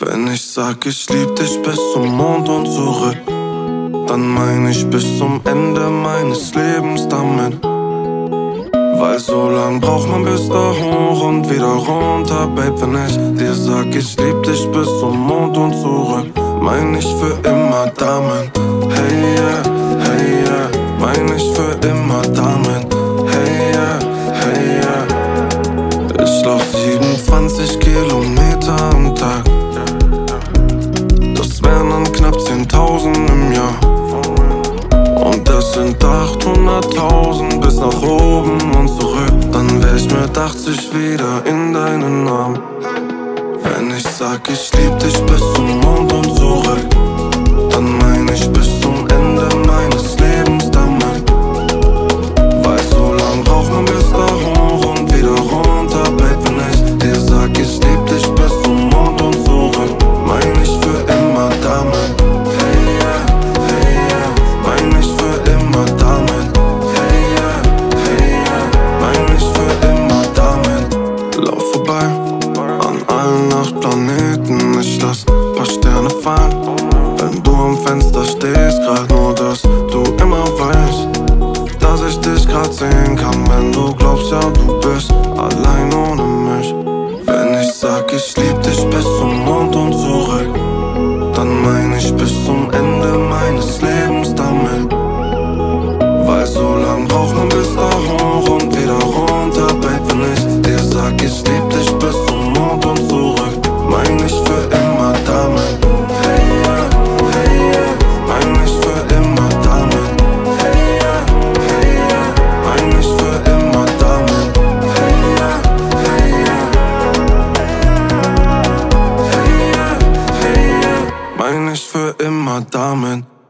Wenn ich sag, ich lieb dich bis zum Mond und zurück, dann mein ich bis zum Ende meines Lebens damit. Weil so lang braucht man bis da hoch und wieder runter, Babe. Wenn ich dir sag, ich lieb dich bis zum Mond und zurück, mein ich für immer damit. Hey yeah, hey yeah, mein ich für immer damit. Hey yeah, hey yeah. Ich lauf 27 Kilometer am Tag. Das wären dann knapp 10.000 im Jahr. Und das sind 800.000 bis nach oben und zurück. Dann wär ich mit 80 wieder in deinen Arm. Wenn ich sag, ich lieb dich bis zum Mond und zurück, dann mein ich bis zum Ende meines Lebens damit. Weil so lang braucht man bis da hoch und wieder runter, Babe. Wenn ich dir sag, ich lieb dich bis zum Mond und zurück, mein ich für immer damit. Hey yeah, hey yeah, mein ich für immer damit. Hey yeah, hey yeah, mein ich für immer damit. Lauf vorbei an allen Nachtplaneten, ich lass paar Sterne fallen. Wenn du am Fenster stehst, grad nur, dass du immer weißt, dass ich dich grad sehen kann. Wenn du glaubst, ja, du bist allein ohne mich. Wenn ich sag, ich lieb dich bis zum Mond und zurück, dann mein ich bis zum Ende meines Lebens damit. Weil so lang braucht man bis da hoch und wieder runter, Babe. Wenn ich dir sag, ich lieb dich bis zum Mond und zurück, mein ich für immer damit. Hey yeah, hey yeah, mein ich für immer damit. Hey yeah, hey yeah, mein ich für immer damit. Hey yeah, hey yeah, hey yeah, hey yeah, mein ich für immer damit.